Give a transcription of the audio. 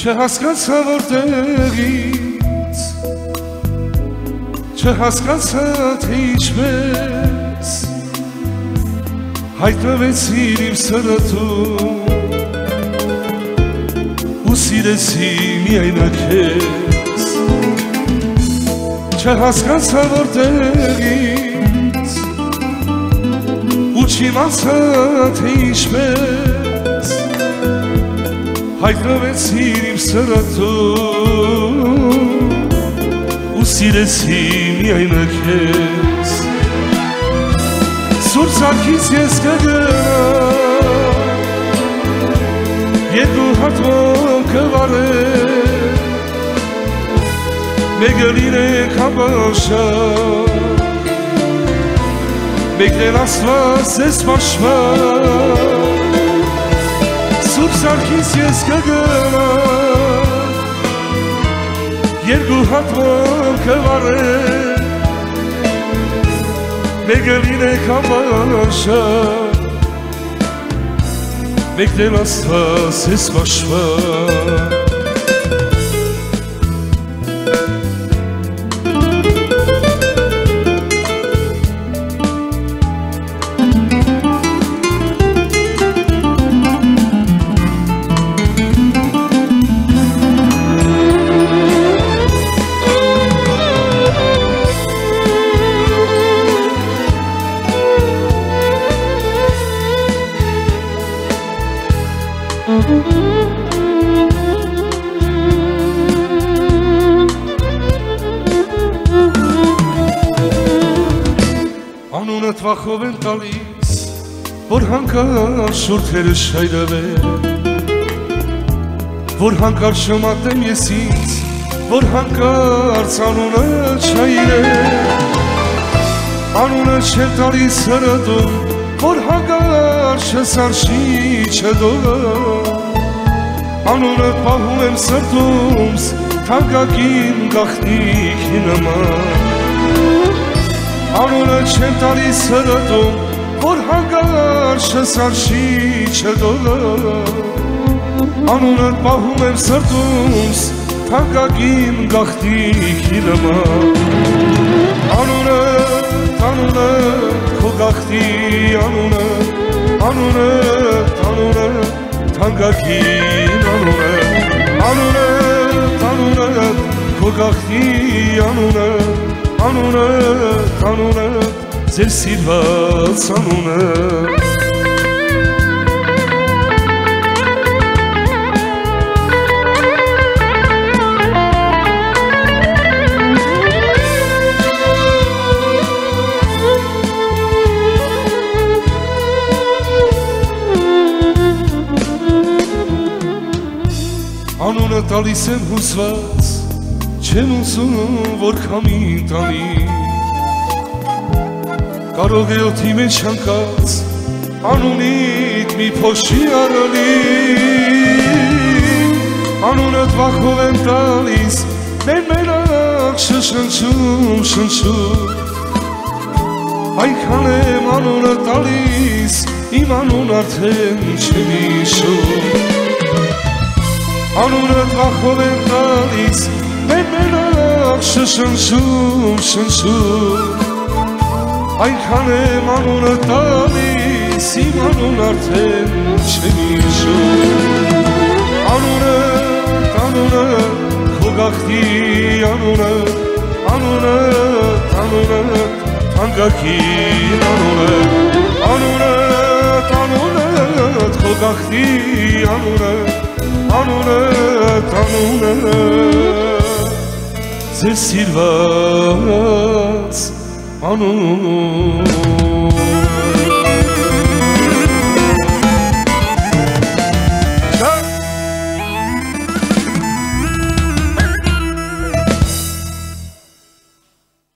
Չհասկացա որտեղից, չհասկացա թե ինչպես հայտնվեցիր իմ սրտում ու սիրեցի միայն քեզ, չհասկացա որտեղից ու չիմացա թե ինչպես հայտնվեցիր իմ սրտում ու սիրեցի միայն քեզ, սուրբ սարքից ես կգնամ, երկու հատվում կվարեմ, մեկը լինենք համբաշար, մեկն էլ Աստված ես պաշտպան, սուրբ սարքից ես կգնամ, երկու հատվում կվարեմ, մեկը լինենք համբաշար, մեկն էլ Աստված ես պաշտպան։ Անունդ վախով եմ տալիս, որ հանկարծ շուրթերը շայրվեն, որ հանկարծ շմատեմ ես ինձ, որ հանկարծ անունը չայրեն, անունը չեմ տալիս հրդում, որ հանկարծ չսարշի չդող, անունդ պահում եմ սրտումս, թանկագին գաղտնիքի նման, անունը չեմ տալիս հրդում, որ հանկարծ չսարշի չդող, անունդ պահում եմ սրտումս, թանկագին գաղտնիքի նման, անունը քո գաղտնի անունը, թանկագին անունը, քո գաղտնի անունը, ձեր սիրված անունը։ Անունը տալիս եմ հուսված, չեմ ուզում, որ քամին տանի, կարող է օդի մեջ հանկած, անունիդ մի փոշի առնի, անունդ վախով եմ տալիս, մենակ շշնչում, այնքան եմ անունը տալիս, իմ անուն արդեն չեմ հիշում, անունդ վախով եմ տալիս, մենակ շշնչում, այնքան եմ անունը տալիս, իմ անուն արդեն չեմ հիշում, անունը, քո գաղտնի անունը, թանկագին անունը, քո գաղտնի անունը, ձեր սիրված անուն